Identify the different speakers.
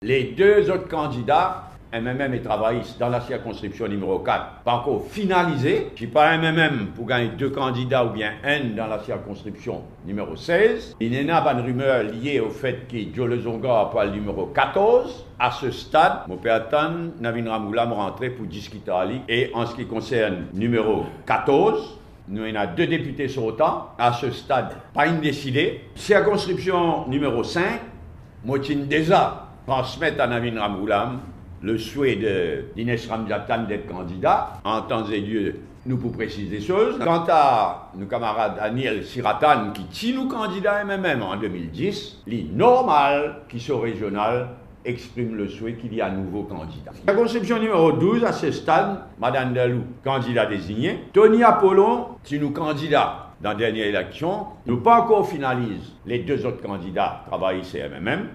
Speaker 1: Les deux autres candidats, MMM et travaillistes, dans la circonscription numéro 4, pas encore finalisé. Je ne suis pas MMM pour gagner deux candidats ou bien un dans la circonscription numéro 16. Il y a une rumeur liée au fait que Joe Lezonga a le numéro 14. À ce stade, mon père attend Navin Ramgoolam rentrer pour discuter à la Ligue. Et en ce qui concerne numéro 14, nous avons deux députés sur autant. À ce stade, pas indécidé. Circonscription numéro 5, Motine déjà transmettre à Navin Ramgoolam le souhait d'Inès Ramjatan d'être candidat. En temps et lieu, nous pour préciser les choses. Quant à nos camarades Daniel Siratan qui tient nous candidats MMM en 2010, les normal qui sont régionales exprime le souhait qu'il y ait un nouveau candidat. La conception numéro 12, à ce stade, Madame Dalou, candidat désigné. Tony Apollon, si nous candidats dans la dernière élection, nous pas encore finalise les deux autres candidats travaillistes et MMM.